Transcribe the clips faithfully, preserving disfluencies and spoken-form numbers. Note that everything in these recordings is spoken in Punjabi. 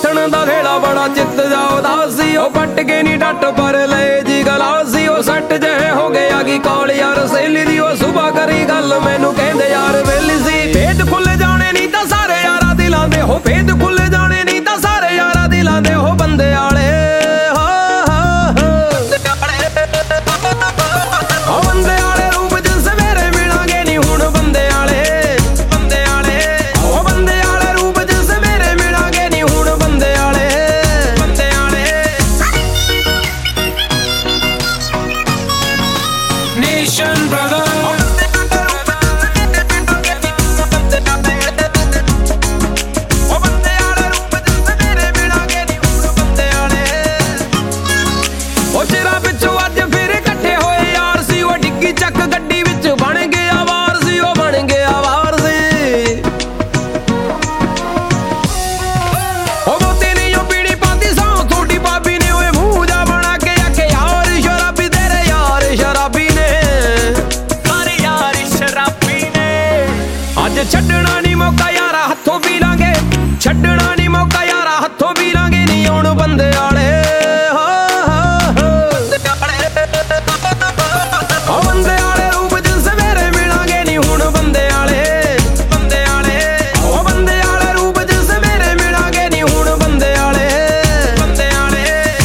ਮੱਥਣ ਦਾ ਵੇਲਾ ਬੜਾ ਚਿੱਤ ਜਾ ਉਦਾਸ ਸੀ। ਉਹ ਪੱਟ ਕੇ ਨੀ ਡੱਟ ਪਰ ਲਏ ਜੀ ਗਲਾਸੀ। ਉਹ ਸੱਟ ਜਿਹੇ ਹੋ ਗਿਆ ਕੀ ਕਾਲ ਯਾਰ ਸਹੇਲੀ ਦੀ। ਉਹ ਸੁਬਾ ਕਰੀ ਗੱਲ ਮੈਨੂੰ ਕਹਿੰਦੇ ਯਾਰ ਵੇਲੀ ਸੀ। ਭੇਦ ਖੁੱਲ ਜਾਣੇ ਨੀ ਤਾਂ ਸਾਰੇ ਯਾਰਾਂ ਦਿਲਾਂ ਦੇ ਹੋ। ਭੇਦ ਖੁੱਲ ਜਾਣੇ ਨੀ ਤਾਂ ਸਾਰੇ ਯਾਰਾਂ ਦਿਲਾਂ ਦੇ ਹੋ ਬੰਦੇ ਆਲੇ। Nation brother ਛੱਡਣਾ ਨੀ ਮੌਕਾ ਯਾਰਾ ਹੱਥੋਂ ਪੀ ਲਾਂਗੇ। ਛੱਡਣਾ ਨੀ ਮੌਕਾ ਯਾਰਾ ਹੱਥੋਂ ਪੀ ਲਾਂਗੇ ਨੀ ਹੁਣ ਬੰਦੇ ਆਲੇ। ਉਹ ਬੰਦੇ ਆਲੇ ਰੂਪ ਚ ਸਵੇਰੇ ਮਿਲਾਂਗੇ ਨੀ ਹੁਣ ਬੰਦੇ ਆਲੇ। ਬੰਦੇ ਆਲੇ ਉਹ ਬੰਦੇ ਆਲੇ ਰੂਪ ਚ ਸਵੇਰੇ ਮਿਲਾਂਗੇ ਨੀ ਹੁਣ ਬੰਦੇ ਆਲੇ। ਬੰਦੇ ਆਲੇ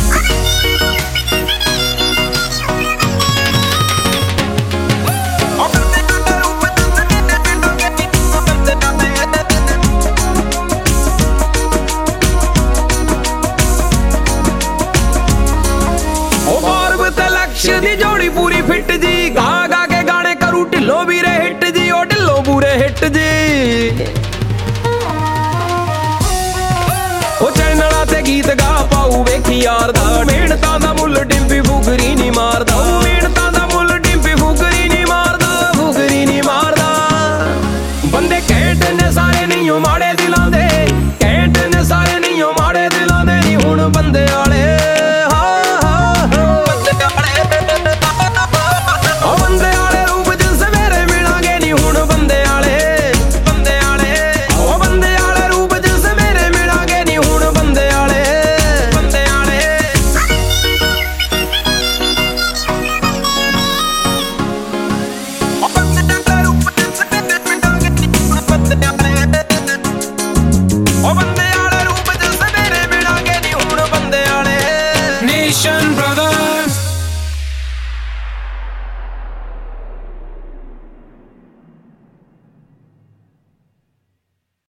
ਦੀ ਜੋੜੀ ਪੂਰੀ ਫਿੱਟ ਜੀ। ਗਾ ਗਾ ਕੇ ਗਾਣੇ ਕਰੂ ਢਿੱਲੋਂ ਵੀਰੇ ਹਿੱਟ ਜੀ। ਉਹ ਢਿੱਲੋਂ ਪੂਰੇ ਹਿੱਟ ਜੀ। ਉਹ ਚੈਨਲਾਂ ਤੇ ਗੀਤ ਗਾ ਪਾਉ ਵੇਖੀ ਯਾਰ ਦਾ। ਮਿਹਨਤਾਂ ਦਾ ਮੁੱਲ ਡਿੰਪੀ ਫੁਕਰੀ ਨੀ ਮਾਰਦਾ। ਮਿਹਨਤਾਂ ਦਾ ਮੁੱਲ ਡਿੰਪੀ ਫੁਕਰੀ ਨੀ ਮਾਰਦਾ। ਫੁਕਰੀ ਨੀ ਮਾਰਦਾ। ਬੰਦੇ ਘੈਂਟ ਨੇ ਸਾਰੇ ਨਹੀਂ ਓ ਮਾੜੇ ਦਿਲਾਂ ਦੇ। ਘੈਂਟ ਨੇ ਸਾਰੇ ਨਹੀਂ ਓ ਮਾੜੇ ਦਿਲਾਂ ਦੇ ਨੀ ਹੁਣ ਬੰਦੇ ਆਲੇ। Nation